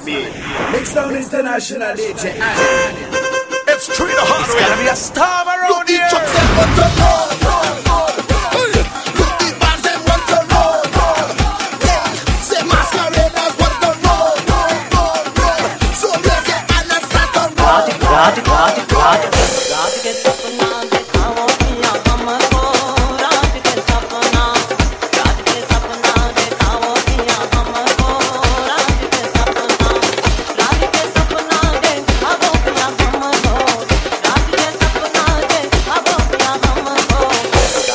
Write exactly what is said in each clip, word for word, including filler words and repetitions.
Mix down international D J Annie. It's true the hard way. It's gonna be a storm around here. Look, the trucks them want to roll, roll, roll. Look, the bands them want to roll, roll. Yeah, say masqueraders want to roll, roll, roll, roll. So let's get on and start to roll. Raj, Raj, Raj, Raj, Raj के सपना दिखाओ पिया हमको, राज के सपना, राज के सपना दिखाओ पिया हमको, राज के सपना, राज के सपना दिखाओ पिया हमको, राज के सपना दिखाओ पिया हमको,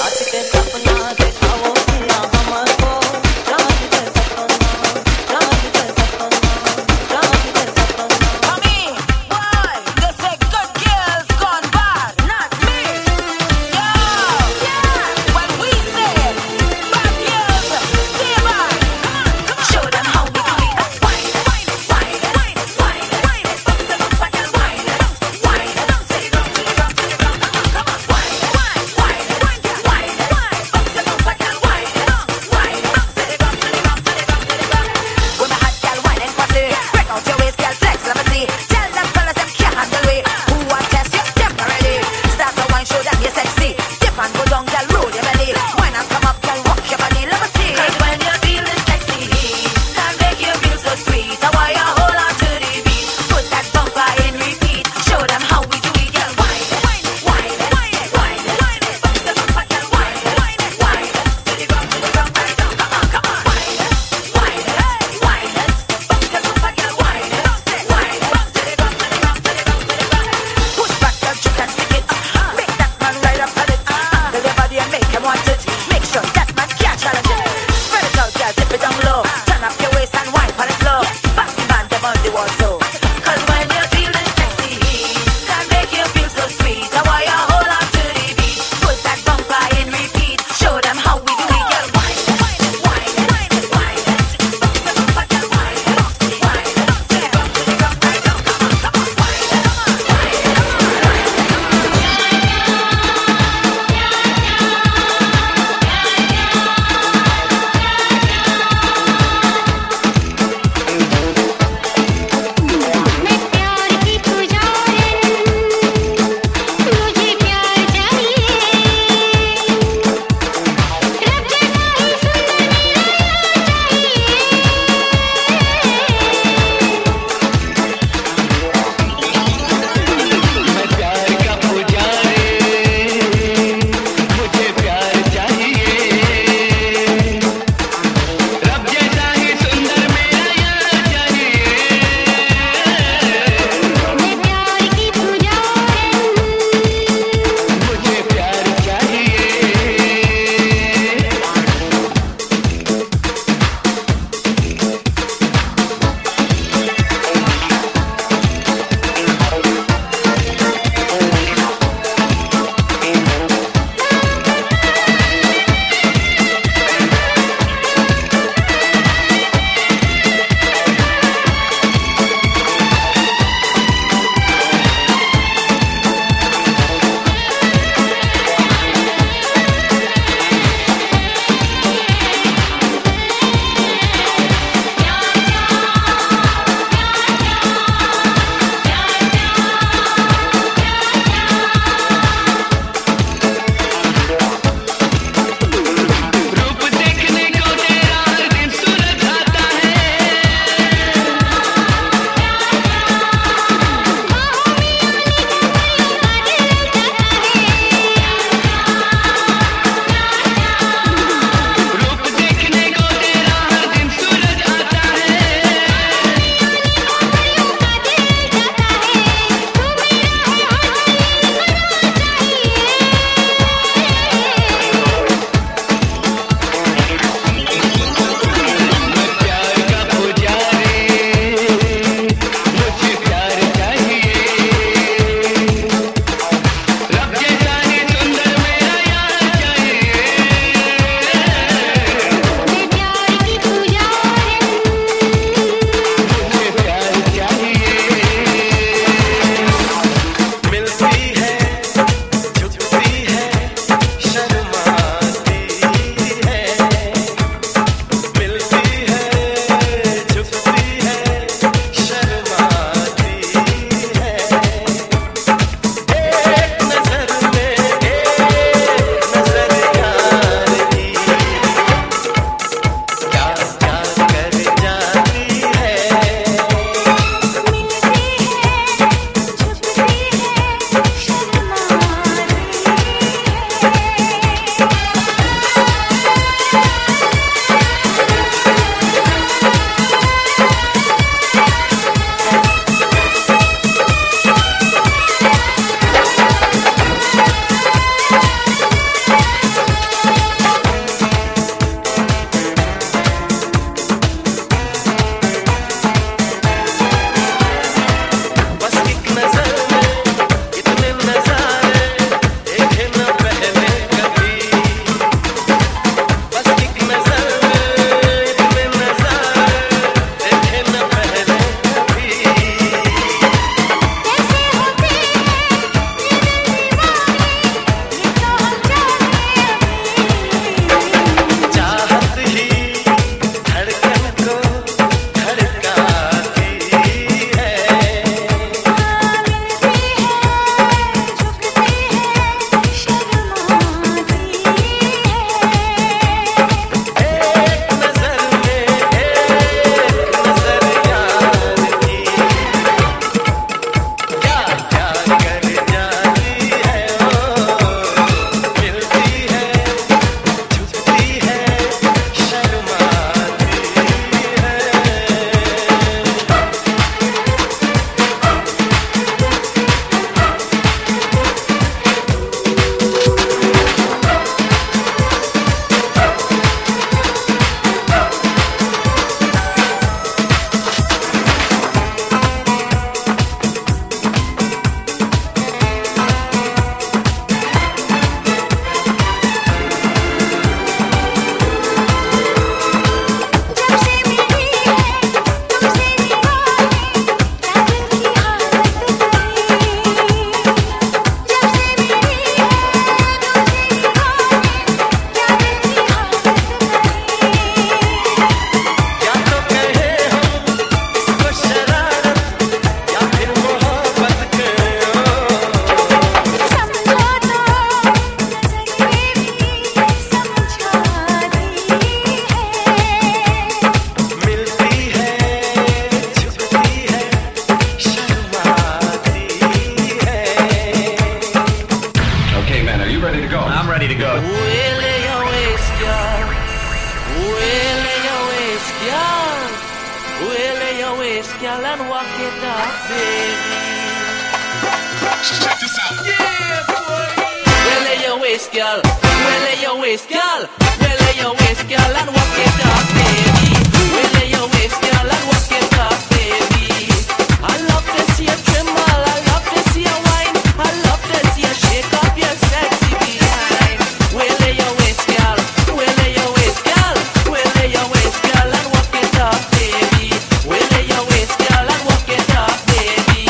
Well, lay your waist, girl, and walk it up, baby. Check this out. Yeah, boy. Well, lay your waist, girl. Well, lay your waist, girl. Well, lay your waist, girl, and walk it up, baby. Well, lay your waist, girl, and walk it up, baby. I love to see you tremble. I love to see you whine. I love to see you shake up your sexy behind. Well, lay your waist, girl. Well, lay your waist, girl. Well, lay your waist, girl, and walk it up, baby. Well, lay your waist, girl, and walk it up, baby.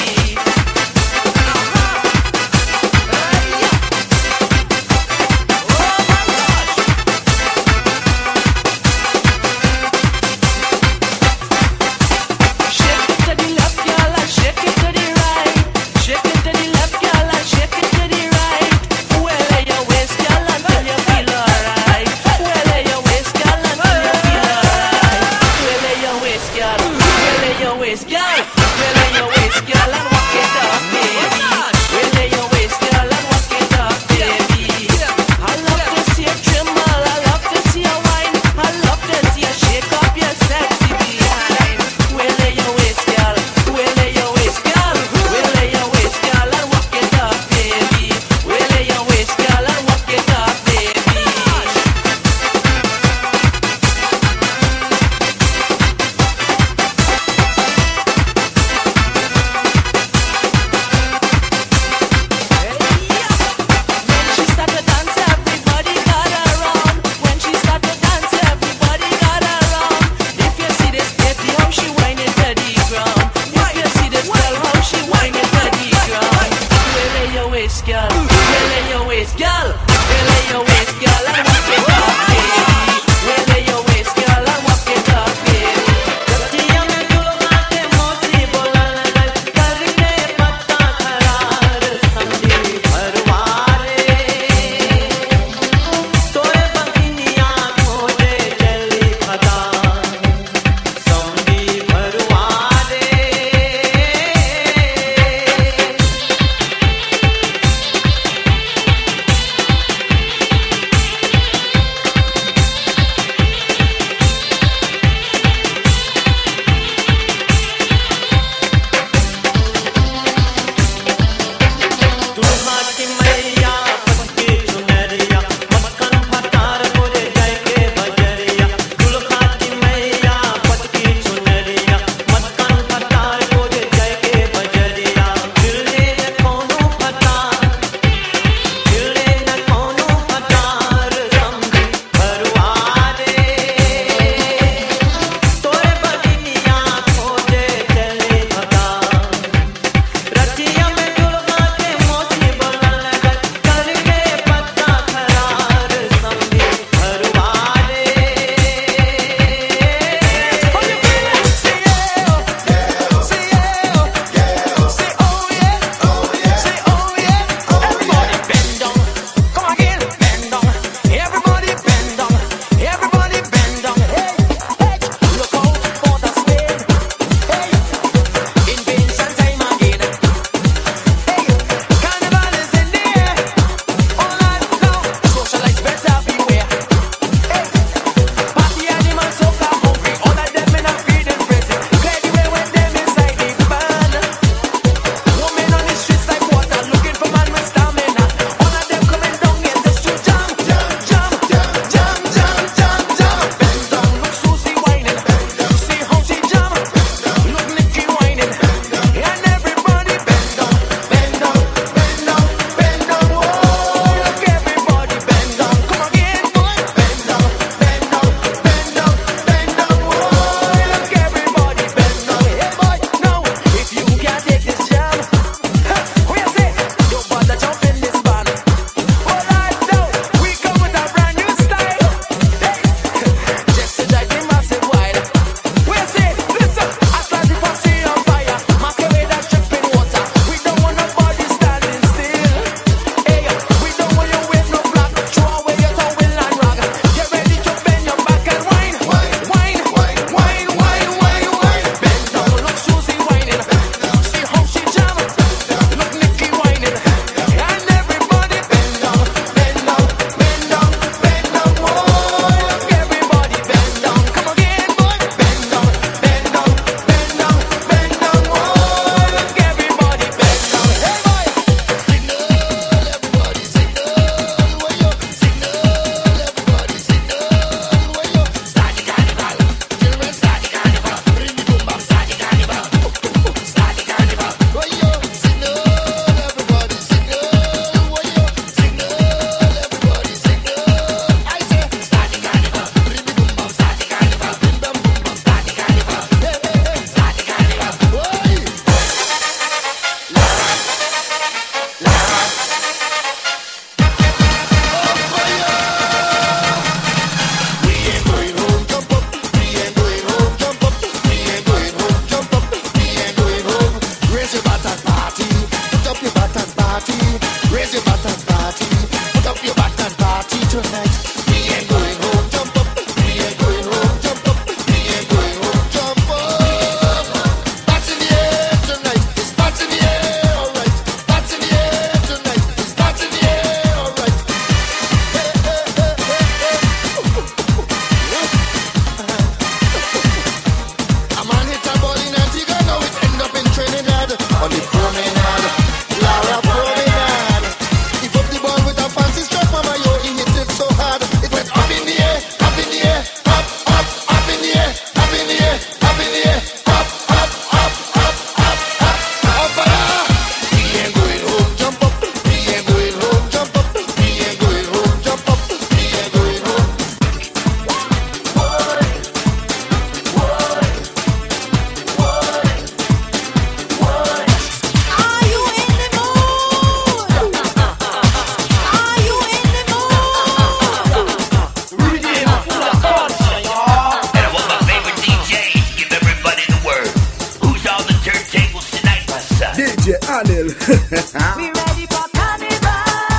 Anil. We ready for carnival.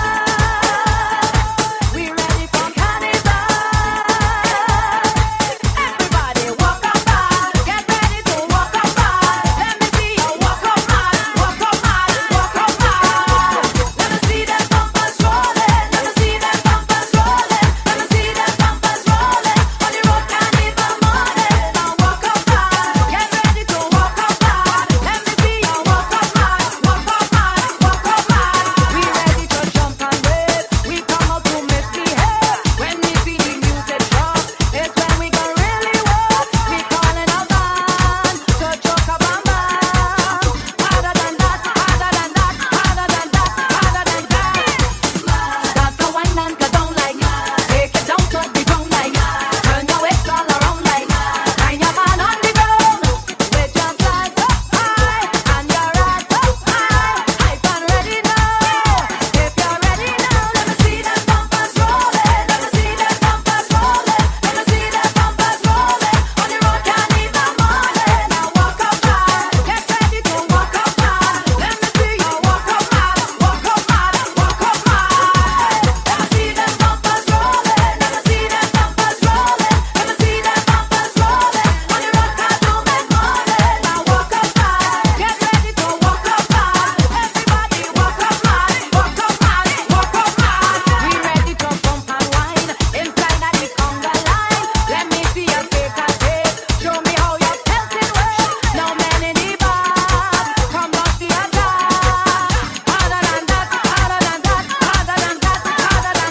We ready for carnival. Everybody walk up hard. Get ready to walk up hard. Let me see you walk up hard. Walk up hard. Walk up hard. Let me see them bumpers rolling. Let me see them bumpers rolling. Let me see them bumpers rolling. On the road carnival morning. Now walk up hard. Get ready to walk up hard. Let me see you walk up hard. Walk up hard. Walk up hard. We ready to jump and wave. We come out to misbehave. When we feel the music drop, it's when we go really walk. We calling a band to choke a bam bam. Harder than that, harder than that, harder than that, harder than that. Start to wind and go down like, take it down to the ground like, turn your waist all around like, find your man on the ground with your flags up high and your ass up high. Hype and ready now. If you're ready now, let me see them bumpers rolling. Let me see them bumpers rolling. Let me see them bumpers rolling. On the road carnival morning. Now walk up hard. Get ready to walk up hard. Let me see you walk up hard. Walk up hard. Walk up hard. Let me see them bumpers rolling. Let me see them bumpers rolling. Let me see them bumpers rolling. On the road carnival morning. Now walk up hard. Get ready to walk up hard. Everybody walk up hard. Walk up hard. Walk up hard. We ready to bump and wine inside of the conga line. Let me see your take a taste. Show me how you're pelting well. No man in the bar. Come bust the attack. Harder than that. Harder than that. Harder than that. Harder than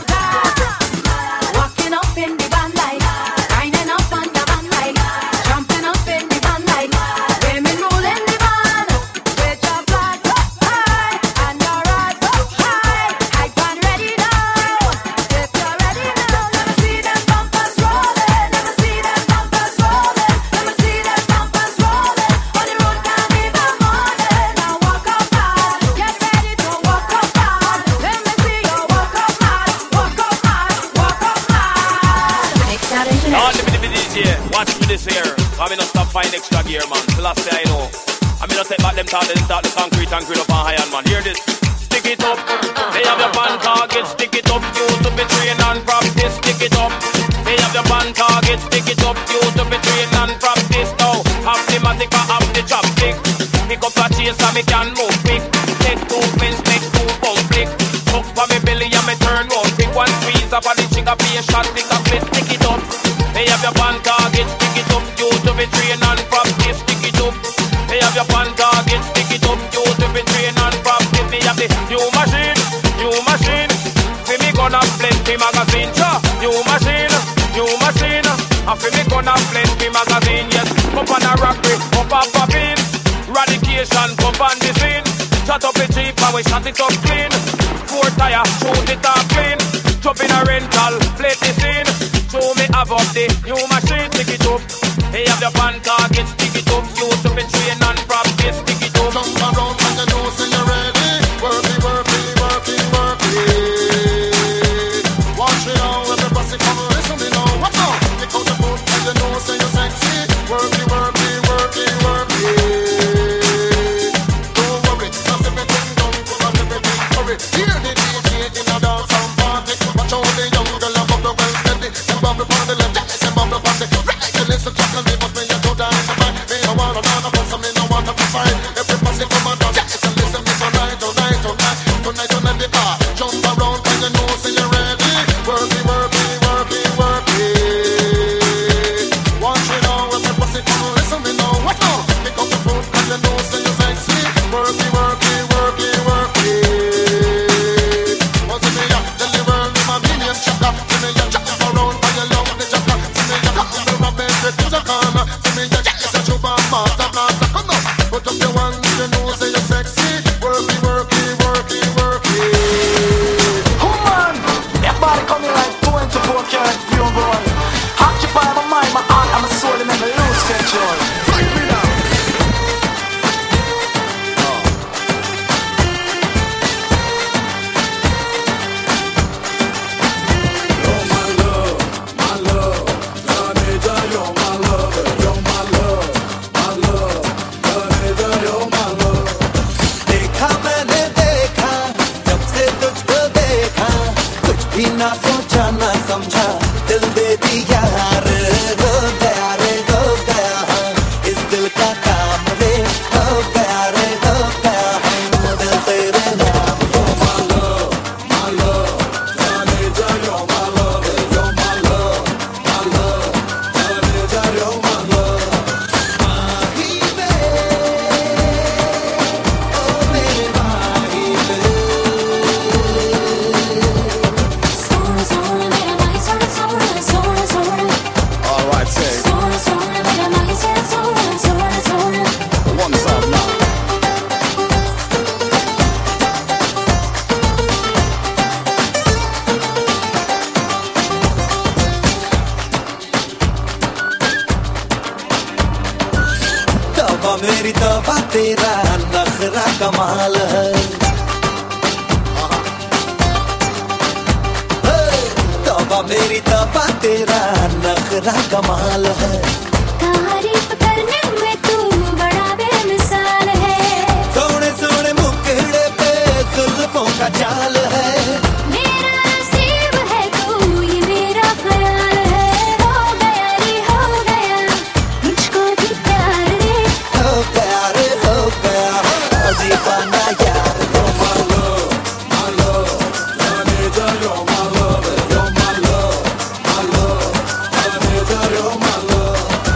that. Walking up in the van like, grinding up on your van like, jumping up in the van like, women rolling the van with your flags up high and your ass up high. Hype and ready now. If you're ready now, let me see them bumpers rolling. Let me see them bumpers rolling. Let me see them bumpers rolling. On the road carnival morning. Now walk up hard. Get ready to walk up hard. Let me see you walk up hard. Walk up hard. Walk up hard. Mix that Now, international. let me the D J. Watch me this here. I'm in a stop find extra gear, man. Plus, I know. I'm in a take back them talk, them talk the concrete and grill up on high end, man. Hear this. Stick it up. They have your pan target. Stick it up. You to be trained and practice. Stick it up. They have your pan target. Stick it up. You to be trained and practice. Now, have the matic or have the chopstick. Pick up a chase and me can move quick. Take two pins, make two pump flick. Hook for me belly and me turn one. Pick one squeeze up on the trigger, be a shot, pick a split. Stick it up. They have your pan target. Stick it up. You to be trained and practice. Stick it up. They have your pan target. Stick it up. You to be trained and practice. They have the new machine, new machine. For me gonna plenty magazine, sure. New machine, new machine. And for me gonna plenty magazine, yes. Up on a rockery, up on popping. Radication, pump on the scene. Shut up the jeep and we shut it up clean. Four tire, shoot it up clean. Jump in a rental, play the scene. Show me have up the new machine, stick it up. They have your pan target, stick it up. You to be trained and practice, stick it up. Jump around when you know say you're ready. Work it, work it, work it, work it. Watch it now, everybody come listen me now. Watch out, kick out the foot when you know say you're sexy. Work it, work it, work it, work it. Don't worry, cause everything done, cause everything hurry. Hear the D J in a dance and party. Watch out the young girl and bubble well steady. And bubble on the left, and bubble on the right. And listen, chuckle me, but when you go down the back, me no wanna know no person, me no तौबा मेरी तौबा तेरा नखरा कमाल है, तौबा मेरी तौबा तेरा नखरा कमाल है। तारीफ करने में तू बड़ा बेमिसाल है, सोने सोने मुखड़े पे जुल्फों का जाल है, मेरा नसीब है तू ये मेरा ख्याल है। हो गया रे हो गया मुझको भी प्यार रे, हो गया रे हो गया दीवाना यार। You're my love, my love, Anita, you're my love, you're my love, my love, Anita, you're my love.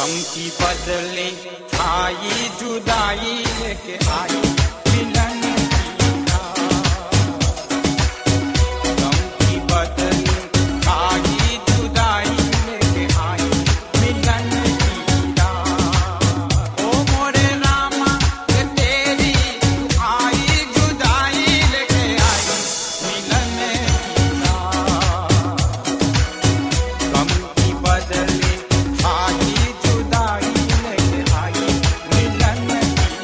गम की बदले आई जुदाई लेके आई मिलन की रात। गम की बदले आई जुदाई लेके आई मिलन की रात। ओ मोरे रामा ये तेरी आई जुदाई लेके आई मिलन की रात। गम की बदले आई जुदाई लेके आई मिलन की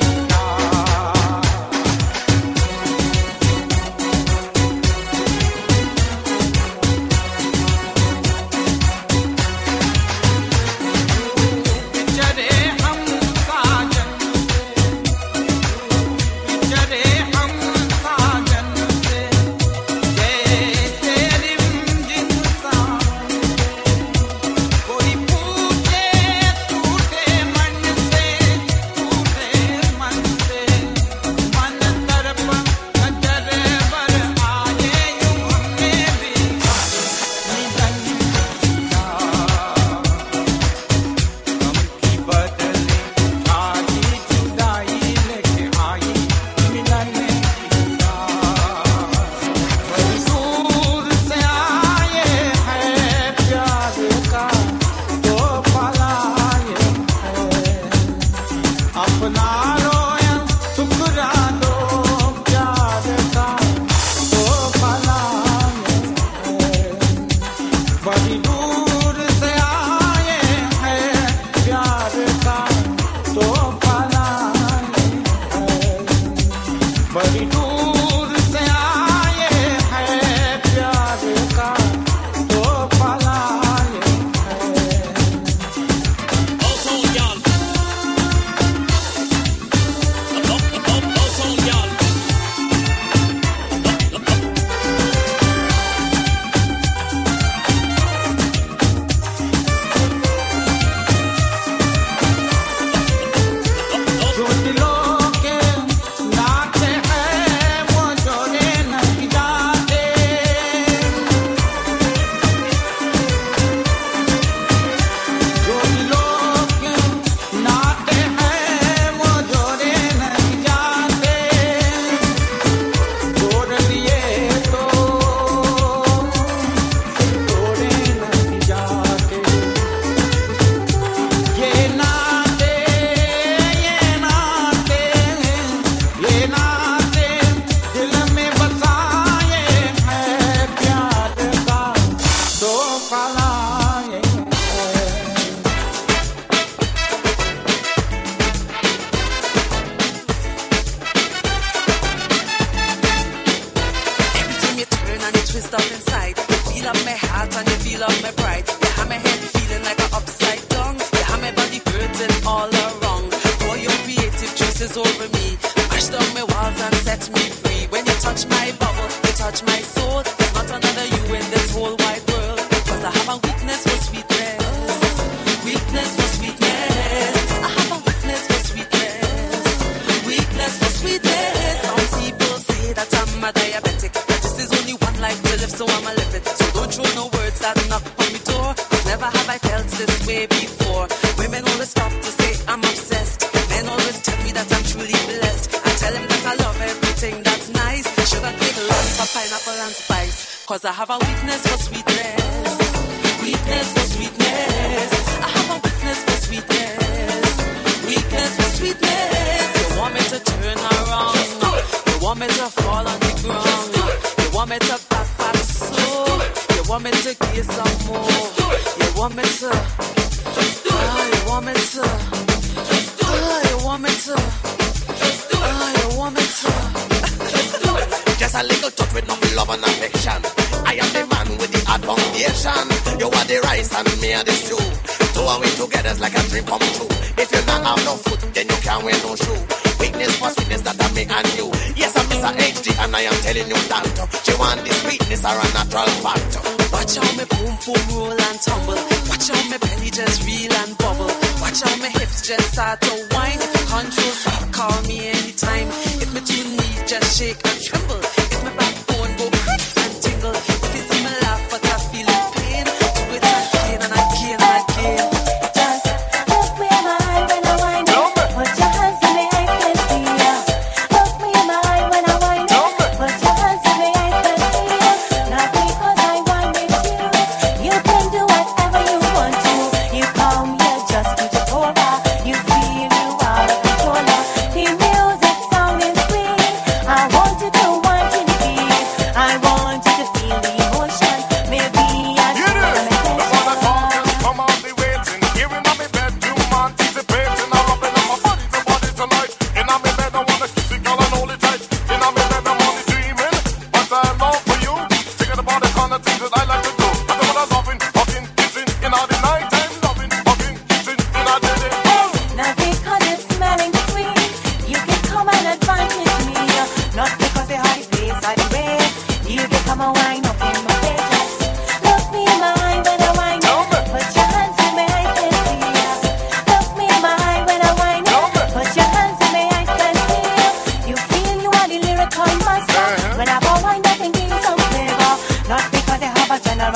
Shake and tremble. If my backbone go crack and tingle. If you see me laugh but I feel it pain. Do it again and again and again. Just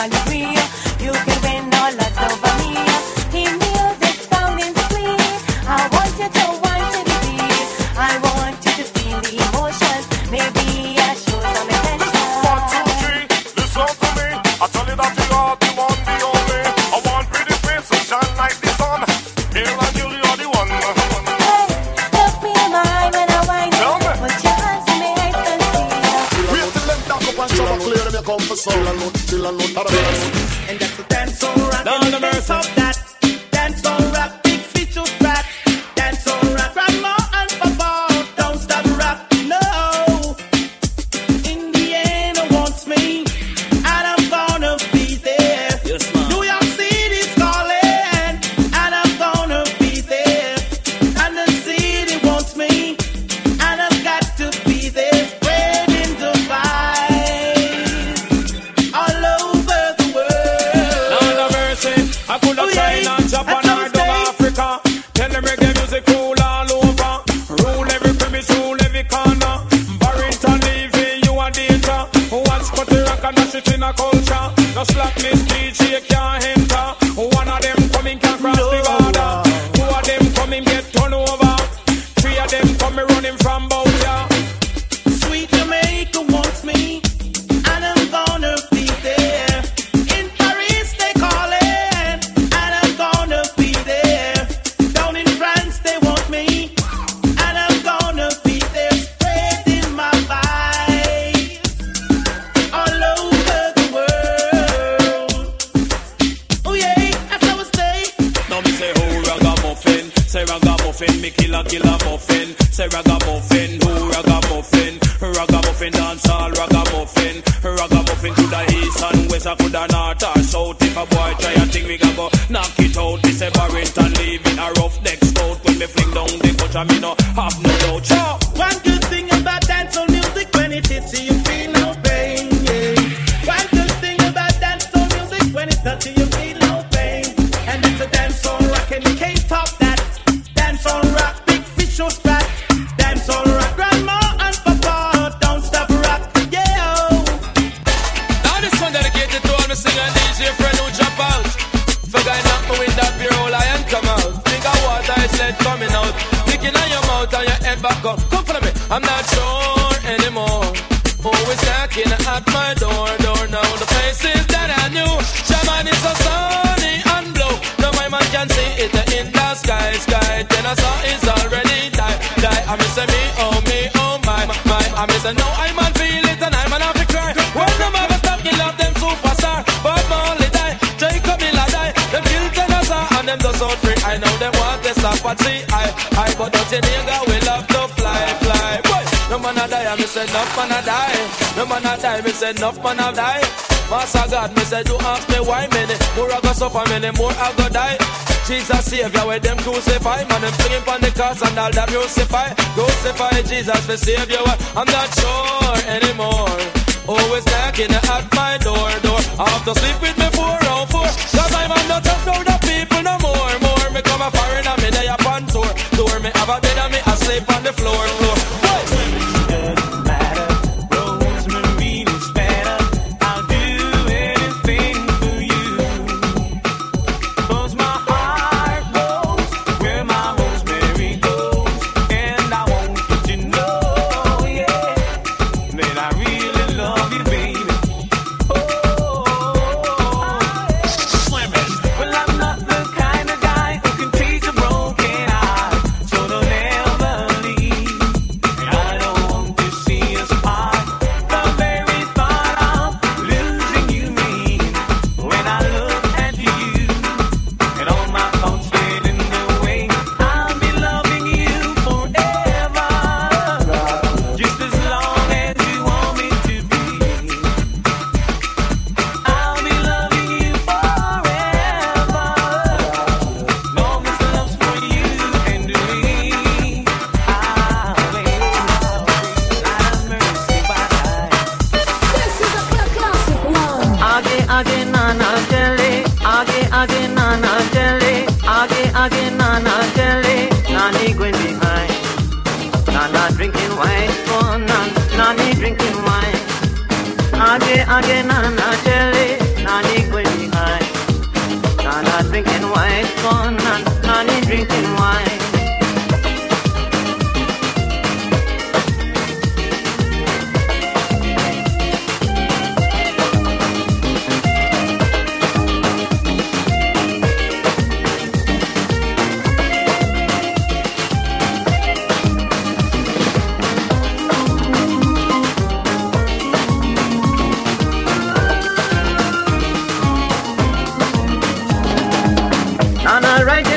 all agree. You can win all lots over me. Hear music sounding sweet. I want you to want to be beat. I want you to feel the emotions. Maybe I show some attention. One, two, three, listen to me. I tell you that you are the one, the only. I want pretty face to shine like the sun. Here and you, you're the one. Hey, look me in my eye when I whine. Put your hands in my eyes and see. Wait till them talk up and show up clear. Them you come for soul and note, chill and note. And that's the dance on rock. Down the verse of that. Dance on rock. Big feet to fat. Dance on rock. Grandma and papa. Don't stop rock. No. In the end, it wants me. And I'm gonna be there. Yes, ma'am. New York City's calling. And I'm gonna be there. And the city wants me. And I've got to be there. Spreading the vibes all over the world. Lord have mercy, I could have Oh, tried yeah. and Japan That's or how down it's Africa. Tell them reggae music rule all over. Rule every premise, rule every corner. Barrington leaving you a danger. Watch cut the rock and dash it in a culture. No slackness D J can't enter. One of them coming can cross the border. Two of them coming get turned over. Three of them coming running from Boutia. Sweet Jamaica wants me, and I'm gonna be there. In Paris they calling, and I'm gonna be there. Down in France they want me, and I'm gonna be there. Spreading my vibes all over the world. Oh yeah, that's how I stay. Now me say who ragamuffin, say ragamuffin, me kill a kill a muffin. Say ragamuffin, who ragamuffin, ragamuffin dance all ragamuffin, ragamuffin to the east and west, I could a north or south. If a boy try a thing, we can go knock it out. Me say Barrington leaving a rough neck scout when me fling down the coach and me no have no doubt. Ciao. One good thing about dancehall music, when it hits you, you feel no pain. Yeah. One good thing about dancehall music, when it touches you, you feel no pain. And it's a dancehall rock, and you can't stop that. Dancehall rock, big fish or fat. Dancehall rock, grandma and papa, don't stop rock. Yeah. Now this one dedicated to all my singer D J friend who jump out. Forgot knock me with that beer hole I and come out. Think of water is let coming out. Sticking on your mouth and your head back up. Come follow me, I'm not sure anymore. Always knocking at my door, door now. The places that I knew. Shaman is so sunny and blue. Now my man can see it in the sky, sky. Then I saw it's already die, die. I miss me, oh me, oh my, my. I miss no, I man feel it and I man have to cry. When the mother stop, you love them superstar. But my only die, Jacob Miller die. Them kill Tennessee and them just out free. I know them want this Apache. I, I, but don't you nigga, we love to fly, fly. Boy, no man a die, I me say enough man a die. No man a die, me say enough man a die. Master God, me say do ask me why many more I go suffer, many more I go die. Jesus Savior, where them crucify, man them flinging on the cross and all them crucify. Crucify Jesus for Savior, I'm not sure anymore. Always knocking at my door, door. I have to sleep with me four round four. Cause I'm not just know the people no more, more. Me come a foreigner, me day up on tour, tour. Me have a bed and me asleep on the floor, floor. Doesn't matter, Rosemary is better. I'll do anything for you. 'Cause my heart goes where my Rosemary goes, and I want you to know, yeah, that I really love you, baby. Oh, well, I'm not the kind of guy who can teach a broken heart, so don't ever leave. And I don't want to see us apart. The very thought of losing you means when I look at you, and all my thoughts get in the way. I'll be loving you forever, just as long as you want me to be. I'll be loving you forever. No love's for you and me. I'll wait. Out of mercy, bye. This is a classic one. Aage aage nana chale, aage aage nana chale, aage aage nana chale. Nani going behind, nana drinking wine, oh nan, nani drinking wine. Aage aage nana chale, nani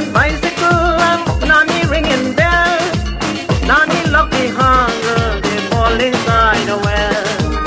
riding bicycle and nanny ringing bell. Nanny lucky hunger, they fall inside a well.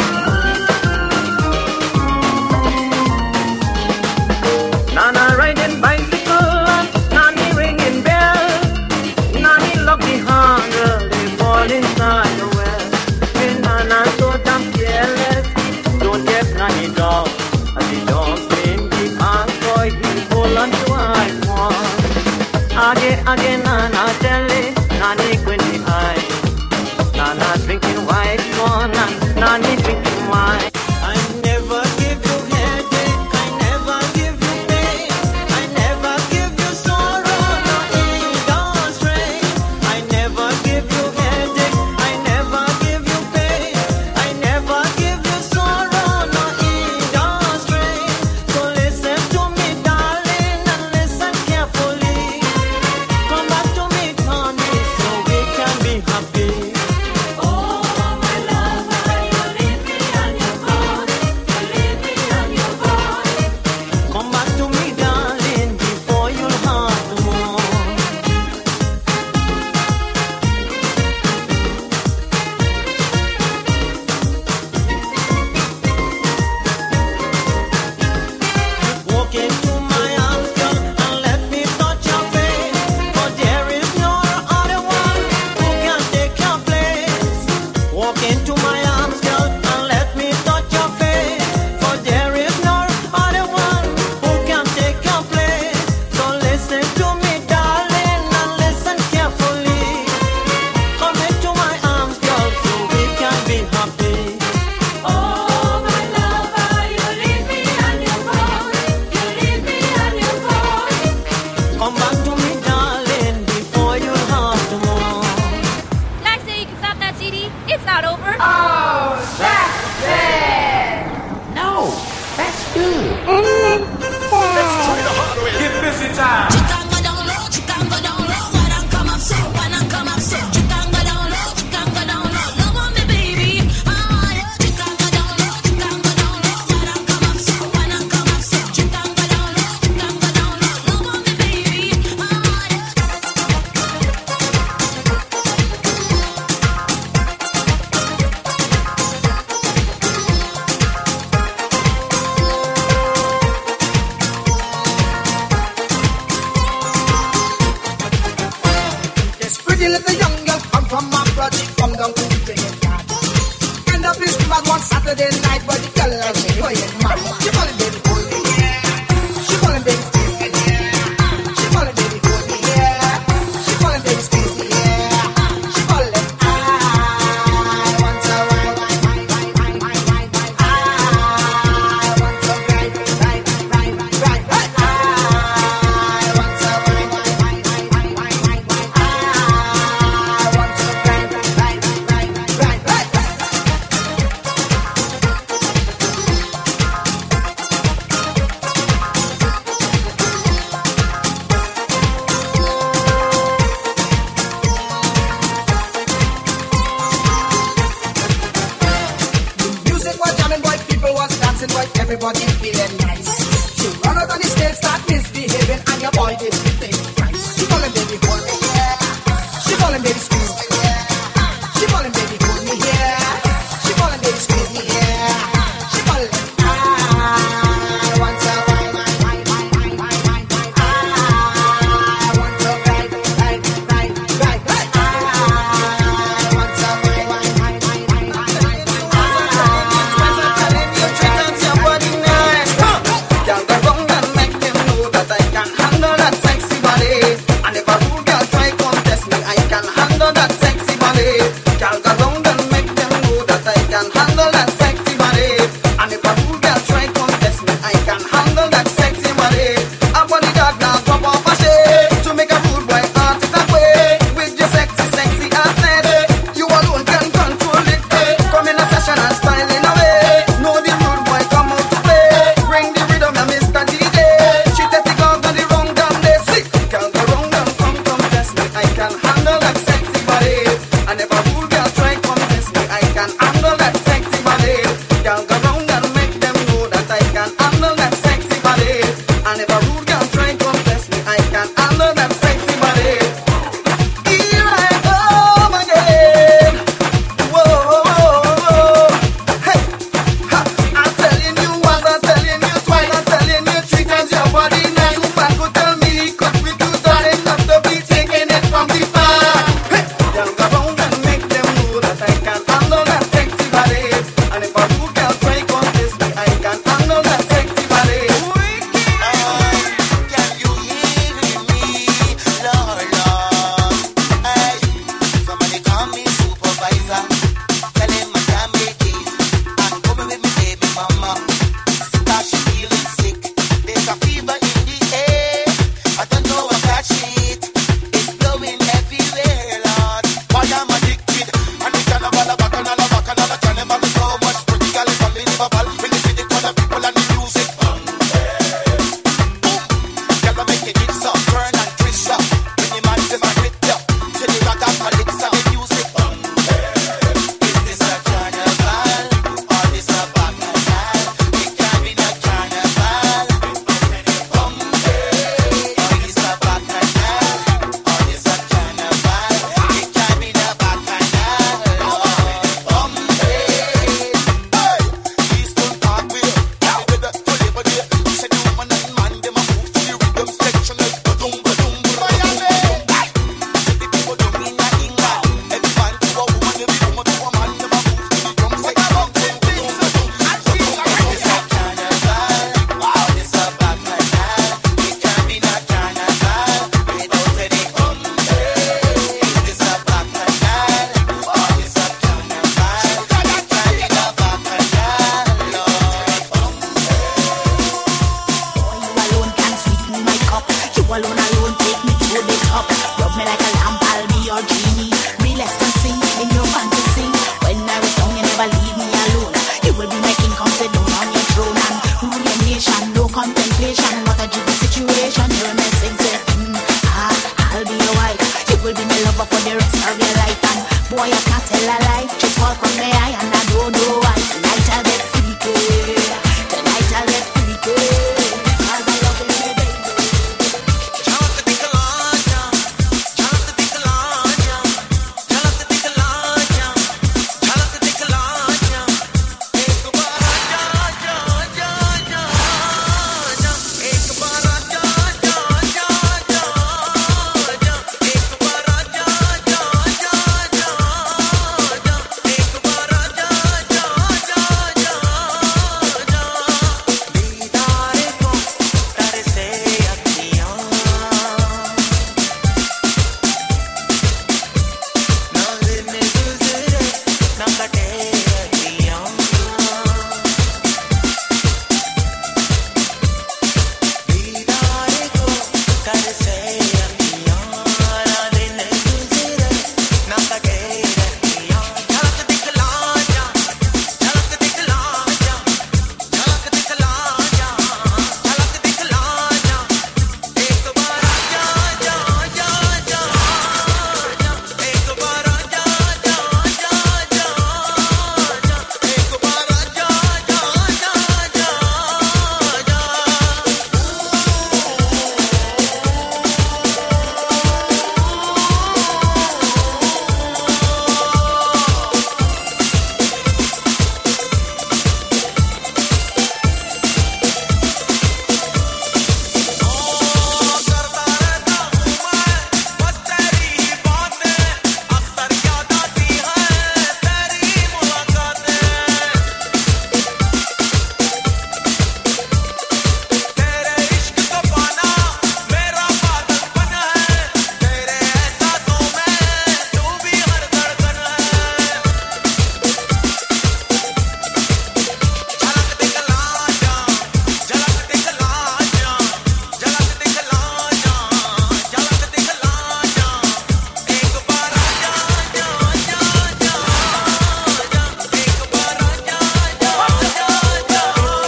Nana riding bicycle and nanny ringing bell. Nanny lucky hunger, they fall inside a well. When Nana so damn careless, don't get nanny dog. As the dog came, the ass boy, he pull onto I want. Again, again, Nana tell it, Nanny Quinny high. Nana drinking white corn and Nanny drinking wine. I never give you headache, I never give you pain, I never give you sorrow, nor ill or strain. I never give you headache, I never give you pain, I never give you sorrow, nor ill or strain. So listen to me, darling, and listen carefully. Come back to me, honey, so we can be happy. Come back to me, darling, before you hurt more. Walk into my arms, girl, and let me touch your face. For there is no other one who can take your place. Walk into my arms, girl, and let me touch your face. For there is no other one who can take your place. So listen to me, darling, and listen carefully. Come into my arms, girl, so we can be happy. Come back to me, darling, before you hurt more. Did I say you can stop that C D? It's not over. Get busy time. This pretty little young girl come from my project, come down to the playing yard. End up in stream at one Saturday night, but the girl like me playing mad. She calling baby hold me, yeah. She calling baby squeeze me, yeah. She calling baby hold me, yeah. She calling baby squeeze me, yeah. She calling I want to ride, ride, ride, ride, ride, ride, ride, ride. I want to ride, ride, ride, ride, ride, ride. I want to ride, ride, ride, ride, ride, ride, ride, ride. I want to ride, ride, ride, ride, ride, ride. Music was jamming, boy, people was dancing, boy, everybody feeling nice. She run out on the stage, start misbehaving, and your boy did the thing twice. She calling baby hold me, yeah. She calling baby squeeze me, yeah. She calling baby hold me, yeah. She calling baby squeeze me, yeah. She calling I want to ride, ride, ride, ride, ride, ride, ride, ride. I want to ride, ride, ride, ride, ride. I want to ride, ride, ride, ride, ride, ride, ride. I want to ride, ride, ride, ride, ride. boy, I can't tell a lie. Just fall from the eye and I don't know why. Tonight I'll get freaky. Tonight I'll get freaky. Cause I love it, baby. झलक दिखला जा, झलक दिखला जा, झलक दिखला जा, झलक दिखला जा। एक बार आजा, आजा, आजा, आजा, आजा। एक बार आजा, आजा, आजा, आजा, आजा। एक बार आजा, आजा, आजा, आजा, आजा। एक बार आजा, आजा, आजा, आजा, आजा। दीदार को तरसे अखियाँ, ना दिन गुजरे ना कटे रतियाँ। दीदार को तरसे अखियाँ, ना दिन गुजरे ना कटे रतियाँ। झलक दिखला जा, झलक दिखला जा, झलक दिखला जा, झलक दिखला जा। एक बार आजा, आजा, आजा, आजा, आजा। एक बार आजा, आजा, आजा, आजा, आजा। एक बार आजा, आजा, आजा, आजा, आजा। करता रहता हूँ मैं बस तेरी ही बातें, अक्सर याद आती है तेरी मुलाकातें। तेरे इश्क का पाना मेरा पागलपन है, तेरे एहसासों में तू भी हर धड़कन है। झलक दिखला जा, झलक दिखला जा, झलक दिखला जा, झलक दिखला जा। एक बार आजा, आजा, आजा, आजा, आजा। एक बार आजा, आजा, आजा, आजा,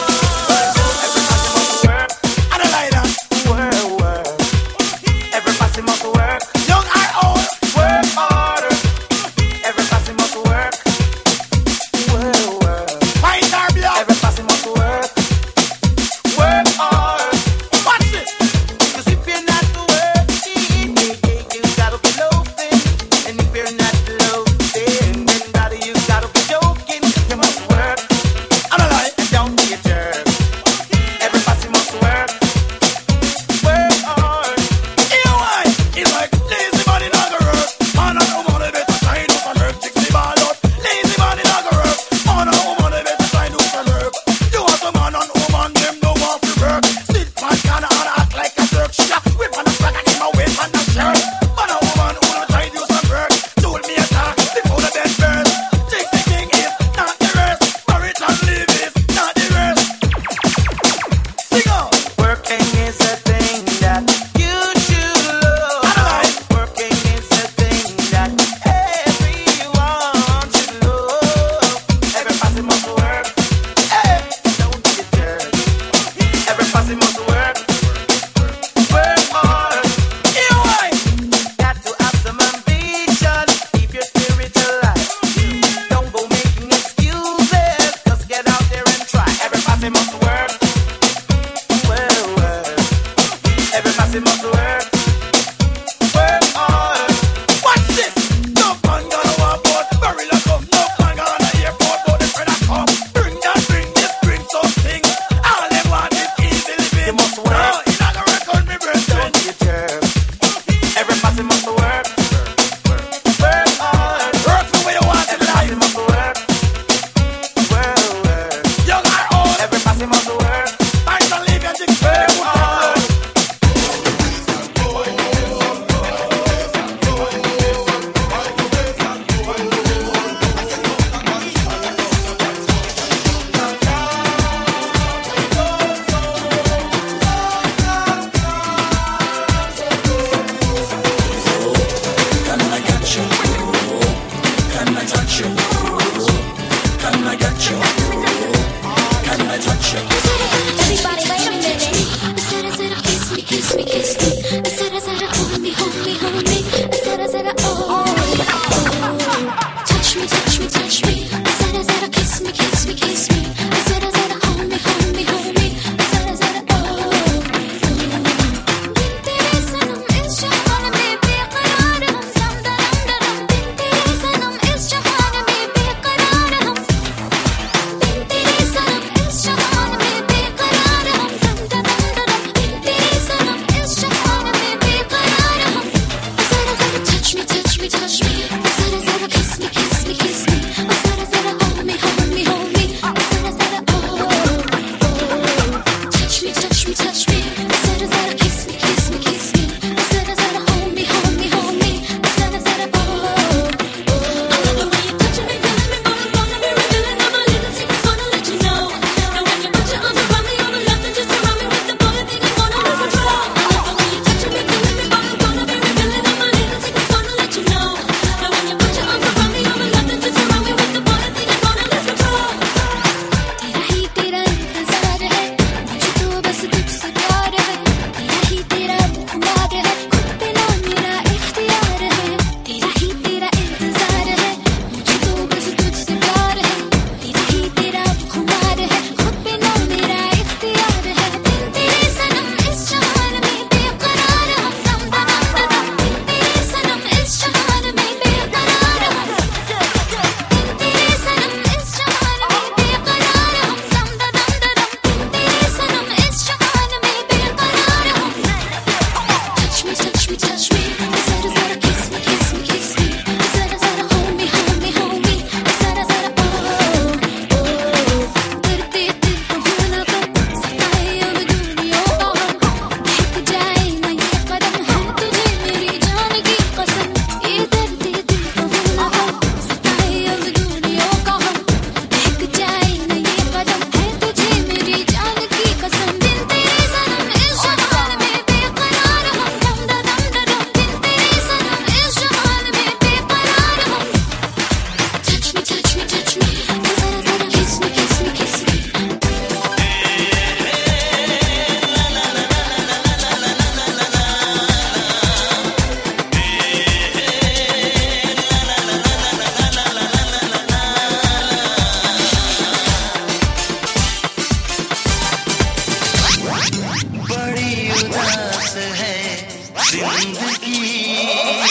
आजा। I don't like that. Work, work. Everybody must work. Young or old. Work harder. Everybody must work. Work, work. White or black. Everybody must work. Work hard. Watch it. Cause if you're not working, you gotta be loafing. And if you're not loafing, then brother, you gotta be joking. You must work I don't like. and don't be a jerk. Everybody must work. Work hard. You why? It's like lazy body not gonna work. Man and woman they better try do some work. Chicks the ball out. Lazy body not gonna work. Man and woman they better try do some work. You want some man and woman them no want to work. Sit back and act like a jerk. Shut whip on the back and in my waist and a shirt. Man and woman who not try do some work. Told me a talk before the bed burst. Chicks the king is not the rest. Marriage and live is not the rest. Sing out. Working is a thing that you should love. I don't like. Working is a thing that everyone should love. Everybody must work. Hey, don't be a jerk. Everybody must work. Work hard. You why?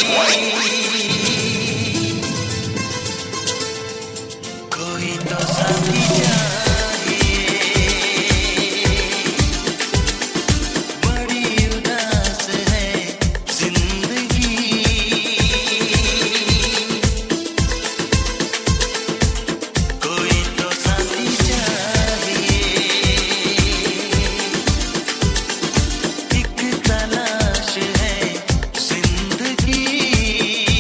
कोई तो साथी चाहिए बड़ी उदास है जिंदगी कोई तो साथी चाहिए एक तलाश है जिंदगी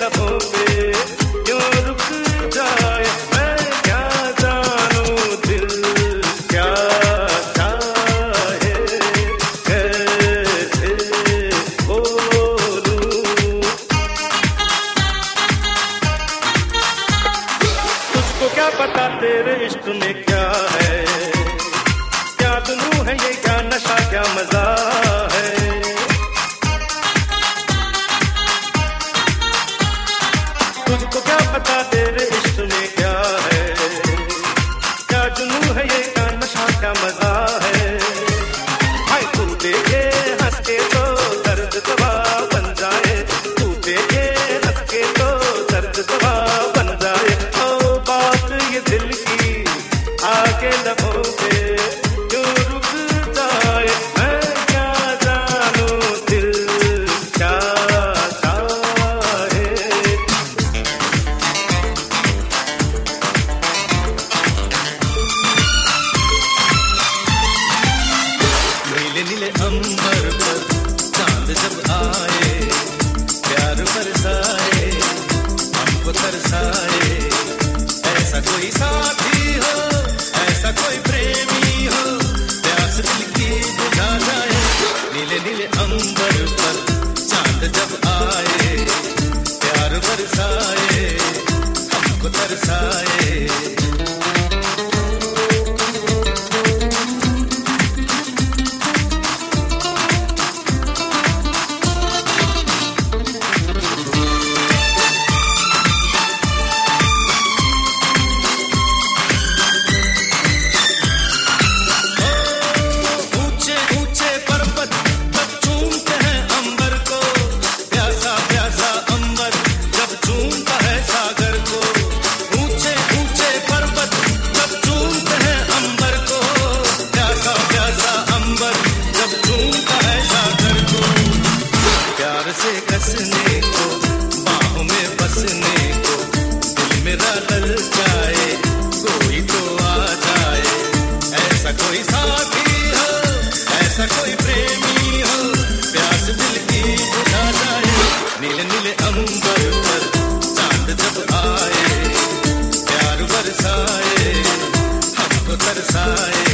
लबों पे क्यों रुक जाए मैं क्या जानूं दिल क्या चाहे कैसे बोलूं तुझको क्या पता तेरे इश्क में क्या है क्या दुनू है ये क्या नशा क्या मजा है तुझको क्या पता तेरे इश्क में क्या है क्या जुनू है ये क्या नशा क्या मजा है हाय तू देखे हंस के तो दर्द दवा बन जाए तू देखे हंस के तो दर्द दवा बन जाए ओ बात ये दिल की आगे लबों पे क्यों रुक जाए मैं क्या जानूं दिल क्या चाहे नीले नीले अंबर पर चांद जब आए प्यार बरसाए हमको तरसाए ऐसा कोई साथी हो ऐसा कोई प्रेमी हो प्यास दिल की बुझा जाए नीले नीले अंबर पर चांद जब आए प्यार बरसाए हमको तरसाए ऊंचे ऊंचे पर्वत जब चूमते हैं अंबर को प्यासा प्यासा अंबर जब चूमता है सागर को ऊंचे ऊंचे पर्वत जब चूमते हैं अंबर को प्यासा प्यासा अंबर जब चूमता है सागर को प्यार से कसने को बाहों में बसने को दिल मेरा ललचाए कोई तो आ जाए ऐसा कोई साथी हो ऐसा कोई प्रेमी हो प्यास दिल की बुझा जाए नीले नीले अंबर पर चांद जब आए प्यार बरसाए हमको तरसाए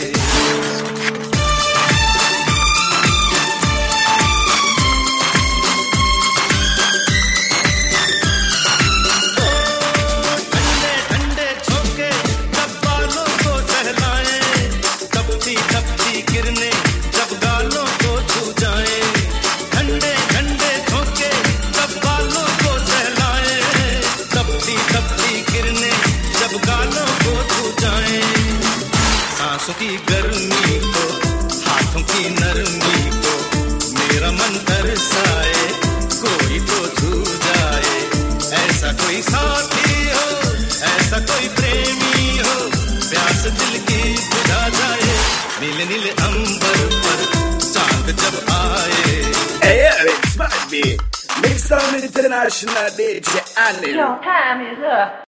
ठंडे ठंडे झोंके जब बालों को सहलाए तपती तपती किरणें जब गालों को छू जाए ठंडे ठंडे झोंके जब बालों को सहलाए तपती तपती किरणें जब गालों को छू जाए सांसों की गर्मी को हाथों की नरमी को मेरा मन तरसाए कोई तो छू जाए ऐसा कोई साथी हो ऐसा कोई प्रेमी हो प्यास दिल की बुझा जाए नीले नीले अंबर पर चांद जब आए Hey, yeah, it's my beat. Mixed on international D J Anil. Your time is up.